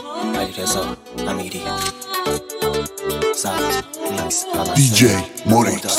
علیرضا امیری زد میکس DJ موریکس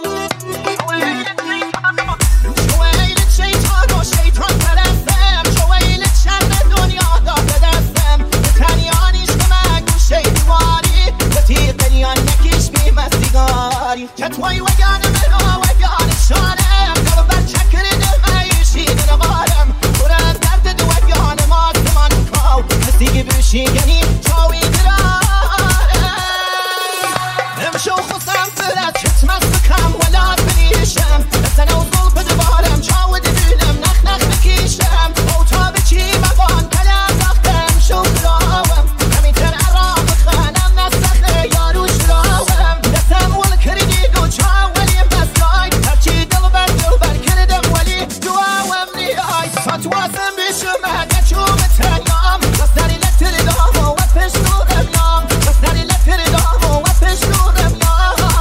چطوری وگانه مرا وگانه شانم دلو بر چکر دل عیشی دل غارم برم درد دو وگانه ما زمان کاو نسیگی بشیگنی چاوی درارم نمشو خصم فرد کتمت بکم ولاد بنیشم نسنه و ظلف دوارم چاو دبینم نخ نخ بکیشم او تا بچی مبان کلم داختم شو دراوم همین تر عرام خانم نسخه یاروش دراوم نسم ول کردی چاولی مسای هرچی دل بر کردم ولی دعاوم نیای فتوازم بیشم هدچوم تنیام بس داری لتر دام و پش نورم یام بس داری لتر دام و پش نورم یام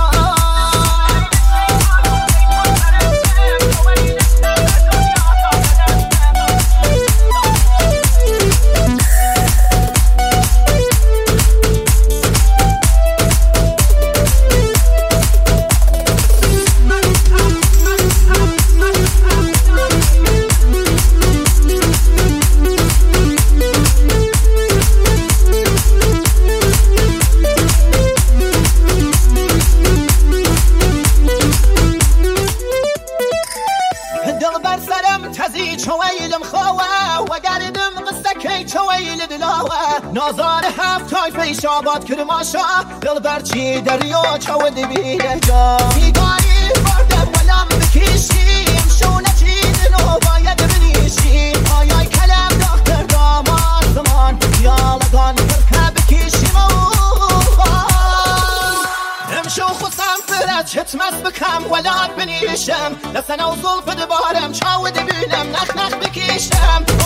دل بر سرم تزی چویلم خواه و گردم قصه کی چویل دلاوه نازار هفتای پیش آباد کرماشا دل بر چی دریا چود بیره جا میگاری بردم ولم بکشیم شونه چی دلو باید بنیشی آیای کلم دختر داماد زمان یالگان برکه بکشیم امشو خصم فرد چتمت بکم ولاد بنیشم لسنه و ظلف دبارم چاود بینم نخ نخ بکیشم